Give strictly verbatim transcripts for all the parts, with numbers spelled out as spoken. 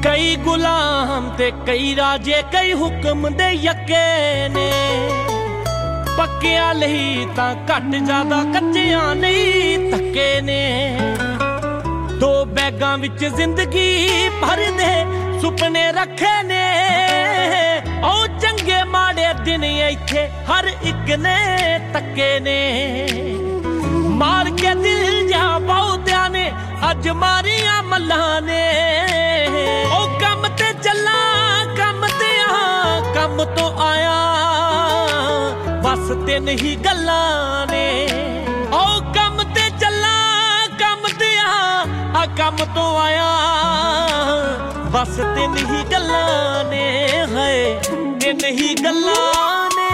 कई गुलाम ते कई राजे कई हुक्म दे यके ने पक्कियां लही तां घट ज्यादा कच्चियां नहीं धक्के ने दो बैगां विच जिंदगी भर दे सुपने रखे ने ओ चंगे माड़े दिन इत्थे हर एक ने तक्के ने मार के दिल जा बहुत्या ने अज मारिया मल्लां ने ओ कम ते चला कम ते आ कम तो आया बस तीन ही गल्लां ने ओ कम ते चला कम ते आ कम तो आया बस तीन ही गल्लां ने है तीन ही गल्लां ने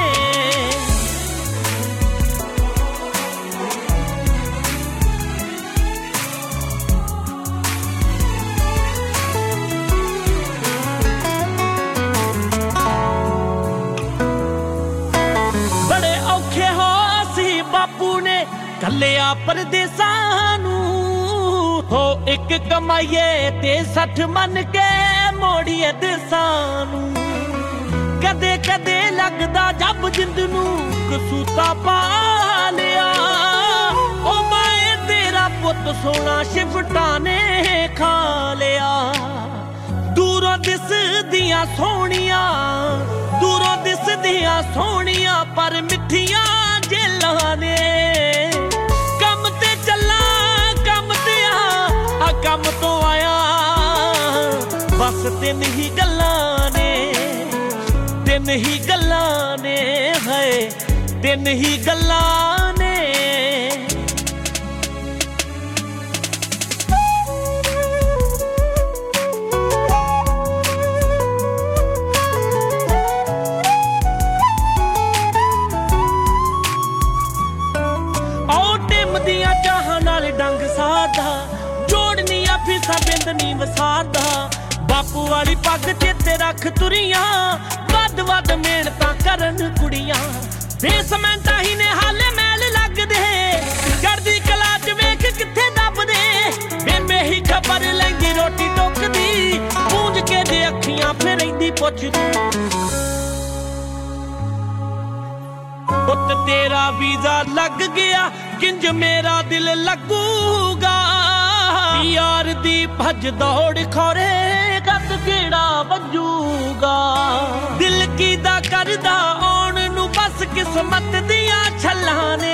बापू ने कलिया परदेसां नू हो एक कमाइए ते सठ मन के मोड़िए देसां नू कदे कदे लगदा जब जिंद नू कसूता पा लिया ओ मैं तेरा पुत सोना शिफटा ने खा लिया दूरों दिस दियां सोहणियां दूरों दिस दियां सोहणियां पर मिठियां जेलां ने कम ते चला कम ते आ कम तो आया बस तीन ही गल्लां ने तीन ही गल्लां ने है तीन ही गल्लां ने डंग साधा जोड़निया फीसा बिंद नी वसादा बापू वाली पग चेते रख तुरियां वद वद मेहनतां करन कुड़ियां बेसमेंटा ही ने हाले मैल लगदे चढ़दी कला च वेख किथे दबदे बेबे ही खबर लैंदी रोटी टोकदी पूंज के दे अखियां फिर रहिंदी पुछदी पुत तेरा वीजा लग गया किंज मेरा दिल लगूगा यार दी भज दौड़ खोरे कद केड़ा वजूगा दिल की दा करदा आउण नू बस किस्मत दियां छल्लां ने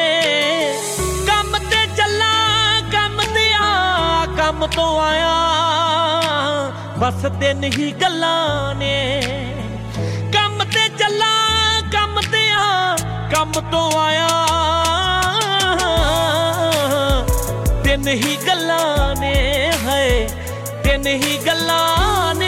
कम ते चला कम ते आ कम तो आया बस तीन ही गल्लां ने कम ते चला कम ते आ कम तो आया तीन ही गल्लां ने है तीन ही गल्लां ने